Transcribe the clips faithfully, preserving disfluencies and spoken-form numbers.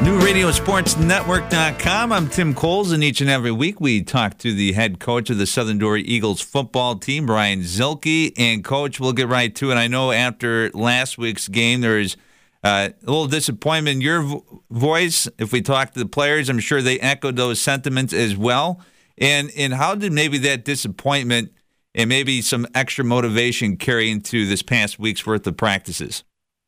New Radio Sports Network dot com. I'm Tim Coles, and each and every week we talk to the head coach of the Southern Dory Eagles football team, Brian Zielke. And, Coach, we'll get right to it. I know after last week's game there's uh, a little disappointment in your vo- voice. If we talk to the players, I'm sure they echoed those sentiments as well. And, and how did maybe that disappointment and maybe some extra motivation carry into this past week's worth of practices?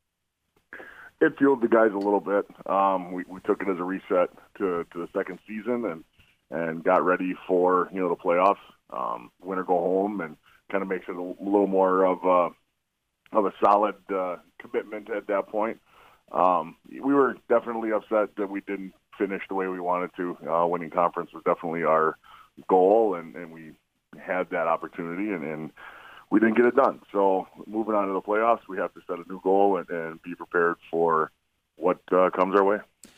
It fueled the guys a little bit. Um, we, we took it as a reset to, to the second season and, and got ready for, you know, the playoffs, um, win or go home, and kind of makes it a little more of a, of a solid uh, commitment at that point. Um, we were definitely upset that we didn't finish the way we wanted to. Uh, winning conference was definitely our goal, and, and we had that opportunity, and, and we didn't get it done. So moving on to the playoffs, we have to set a new goal and, and be prepared for what uh, comes our way.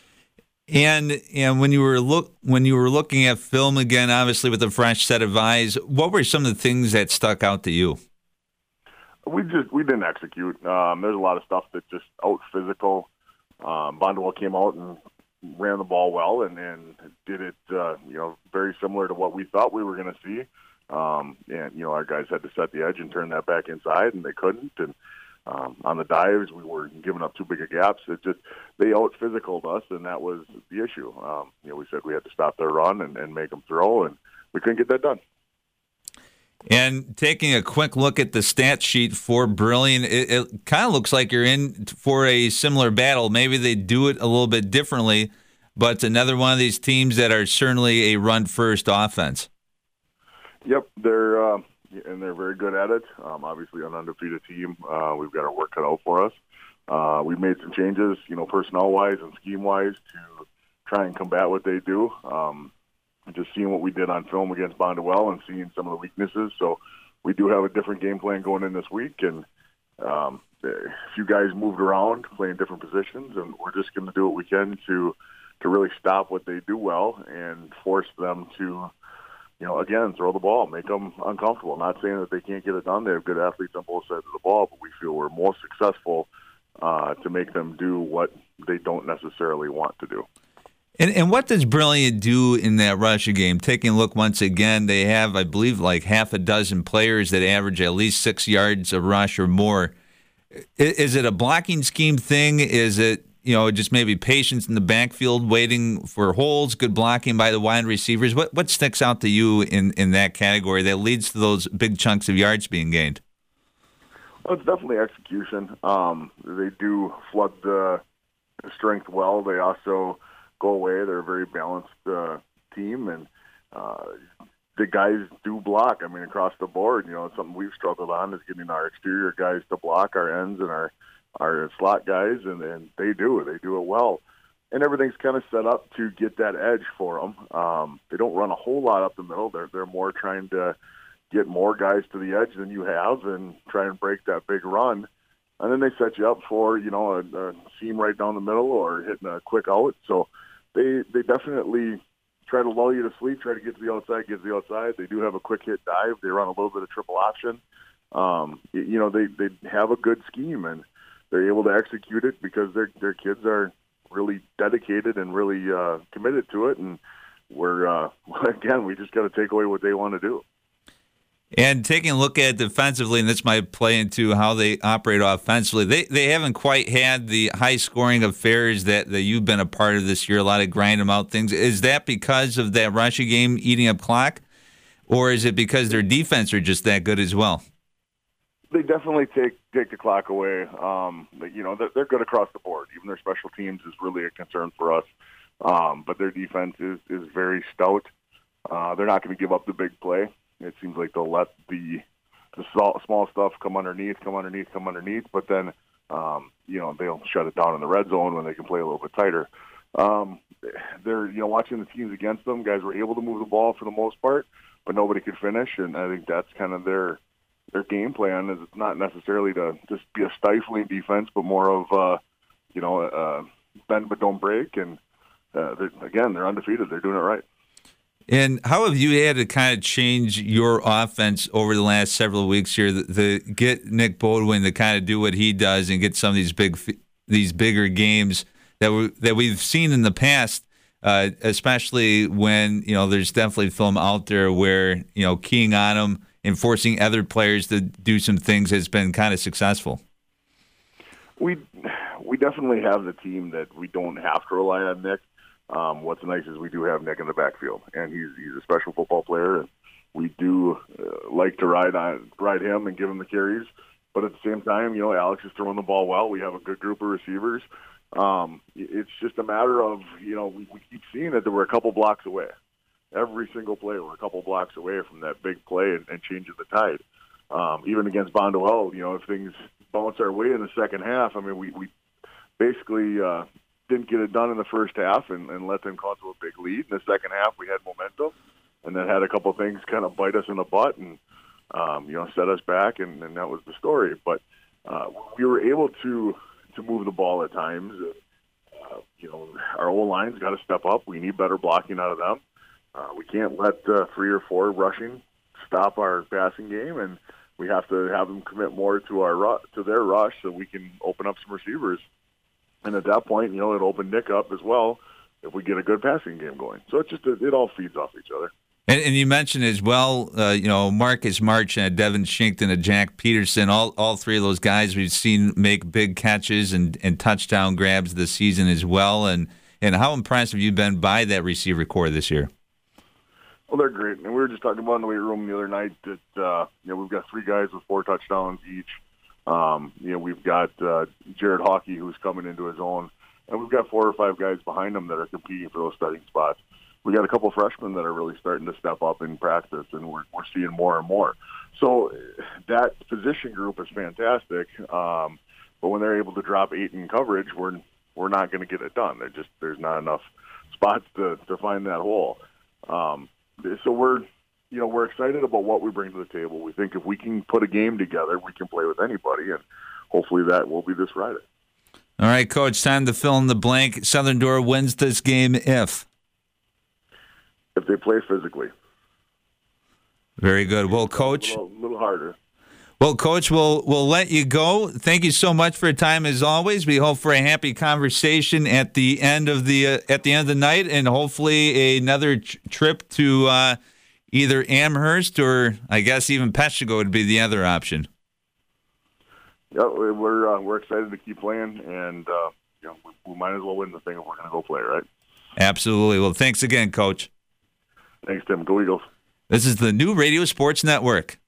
And and when you were look when you were looking at film again, obviously with a fresh set of eyes, what were some of the things that stuck out to you? We just we didn't execute. Um, there's a lot of stuff that just out physical. Um, Bondwell came out and ran the ball well and, and did it uh, you know very similar to what we thought we were going to see. Um, and, you know, our guys had to set the edge and turn that back inside, and they couldn't. And um, on the dives, we were giving up too big of gaps. It just they out-physicaled us, and that was the issue. Um, you know, we said we had to stop their run and, and make them throw, and we couldn't get that done. And taking a quick look at the stat sheet for Brillion, it, it kind of looks like you're in for a similar battle. Maybe they do it a little bit differently, but it's another one of these teams that are certainly a run-first offense. Yep, they're uh, and they're very good at it. Um, obviously, an undefeated team. Uh, we've got our work cut out for us. Uh, we've made some changes, you know, personnel-wise and scheme-wise, to try and combat what they do. Um, just seeing what we did on film against Bondwell and seeing some of the weaknesses. So we do have a different game plan going in this week, and um, a few guys moved around, playing different positions, and we're just going to do what we can to to really stop what they do well and force them to. You know, again, throw the ball, make them uncomfortable. Not saying that they can't get it done. They have good athletes on both sides of the ball, but we feel we're most successful uh, to make them do what they don't necessarily want to do. And, and what does Brillion do in that Russia game? Taking a look once again, they have, I believe, like half a dozen players that average at least six yards of rush or more. Is it a blocking scheme thing? Is it, you know, just maybe patience in the backfield, waiting for holes, good blocking by the wide receivers? What what sticks out to you in, in that category that leads to those big chunks of yards being gained? Well, it's definitely execution. Um, they do flood the, the strength well. They also go away. They're a very balanced uh, team, and uh, the guys do block. I mean, across the board, you know, it's something we've struggled on is getting our exterior guys to block our ends and our our slot guys, and, and they do it. They do it well. And everything's kind of set up to get that edge for them. Um, they don't run a whole lot up the middle. They're, they're more trying to get more guys to the edge than you have and try and break that big run. And then they set you up for, you know, a, a seam right down the middle or hitting a quick out. So they, they definitely try to lull you to sleep, try to get to the outside, get to the outside. They do have a quick hit dive. They run a little bit of triple option. Um, you know, they, they have a good scheme, and they're able to execute it because their their kids are really dedicated and really uh, committed to it. And we're uh, again, we just got to take away what they want to do. And taking a look at defensively, and this might play into how they operate offensively, they they haven't quite had the high scoring affairs that, that you've been a part of this year. A lot of grind them out things. Is that because of that Russia game eating up clock, or is it because their defense are just that good as well? They definitely take take the clock away. Um, you know, they're, they're good across the board. Even their special teams is really a concern for us. Um, but their defense is, is very stout. Uh, they're not going to give up the big play. It seems like they'll let the the small, small stuff come underneath, come underneath, come underneath. But then, um, you know, they'll shut it down in the red zone when they can play a little bit tighter. Um, they're, you know, watching the teams against them, guys were able to move the ball for the most part, but nobody could finish. And I think that's kind of their their game plan is it's not necessarily to just be a stifling defense, but more of, uh, you know, uh, bend but don't break. And, uh, they're, again, they're undefeated. They're doing it right. And how have you had to kind of change your offense over the last several weeks here to, to get Nick Bodwin to kind of do what he does and get some of these big, these bigger games that we that we've seen in the past, uh, especially when you know there's definitely film out there where you know keying on them and forcing other players to do some things has been kind of successful. We we definitely have the team that we don't have to rely on Nick. Um, what's nice is we do have Nick in the backfield, and he's he's a special football player, and we do uh, like to ride on ride him and give him the carries. But at the same time, you know, Alex is throwing the ball well. We have a good group of receivers. Um, it's just a matter of, you know, we, we keep seeing it that we're a couple blocks away. Every single play, we're a couple blocks away from that big play and, and changing the tide. Um, even against Bonduelle, you know, if things bounce our way in the second half, I mean, we, we basically uh, didn't get it done in the first half and, and let them come to a big lead. In the second half, we had momentum and then had a couple things kind of bite us in the butt and, um, you know, set us back, and, and that was the story. But uh, we were able to to move the ball at times. Uh, you know, our O-line's got to step up. We need better blocking out of them. Uh, we can't let uh, three or four rushing stop our passing game, and we have to have them commit more to our ru- to their rush so we can open up some receivers. And at that point, you know, it'll open Nick up as well if we get a good passing game going. So it just it all feeds off each other. And, and you mentioned as well, uh, you know, Marcus March and Devin Shinkton and Jack Peterson, all all three of those guys we've seen make big catches and, and touchdown grabs this season as well. And, and how impressed have you been by that receiver core this year? Well, they're great. And we were just talking about in the weight room the other night that, uh, you know, we've got three guys with four touchdowns each. Um, you know, we've got uh, Jared Hockey, who's coming into his own. And we've got four or five guys behind him that are competing for those starting spots. We got a couple of freshmen that are really starting to step up in practice, and we're we're seeing more and more. So that position group is fantastic. Um, but when they're able to drop eight in coverage, we're we're not going to get it done. There just there's not enough spots to, to find that hole. Um, so we're you know we're excited about what we bring to the table. We think if we can put a game together, we can play with anybody, and hopefully that will be this Friday. All right, Coach, time to fill in the blank. Southern Door wins this game if? If they play physically. Very good. Well, Coach. A little, little harder. Well, Coach, we'll, we'll let you go. Thank you so much for your time as always. We hope for a happy conversation at the end of the uh, at the end of the night, and hopefully another ch- trip to uh, either Amherst or I guess even Peshtigo would be the other option. Yeah, we're uh, we're excited to keep playing, and uh, you know, we, we might as well win the thing if we're going to go play, right? Absolutely. Well, thanks again, Coach. Thanks, Tim. Go Eagles. This is the New Radio Sports Network.